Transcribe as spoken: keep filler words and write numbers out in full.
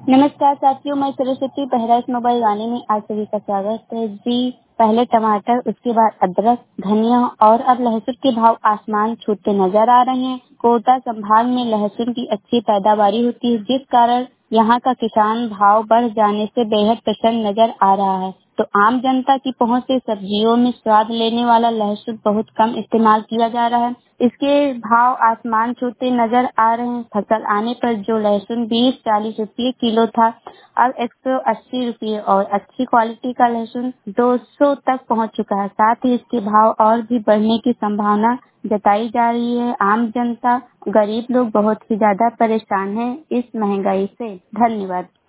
नमस्कार साथियों, मैं सरस्वती बहराइच मोबाइल वाणी में आप सभी का स्वागत है जी। पहले टमाटर, उसके बाद अदरक, धनिया और अब लहसुन के भाव आसमान छूते नजर आ रहे हैं। कोटा संभाग में लहसुन की अच्छी पैदावारी होती है, जिस कारण यहाँ का किसान भाव बढ़ जाने से बेहद प्रसन्न नजर आ रहा है। तो आम जनता की पहुंच से सब्जियों में स्वाद लेने वाला लहसुन बहुत कम इस्तेमाल किया जा रहा है। इसके भाव आसमान छूते नजर आ रहे हैं। फसल आने पर जो लहसुन बीस चालीस रुपये किलो था, अब एक सौ अस्सी रुपये और अच्छी क्वालिटी का लहसुन दो सौ तक पहुंच चुका है। साथ ही इसके भाव और भी बढ़ने की संभावना जताई जा रही है। आम जनता, गरीब लोग बहुत ही ज्यादा परेशान हैं इस महंगाई से। धन्यवाद।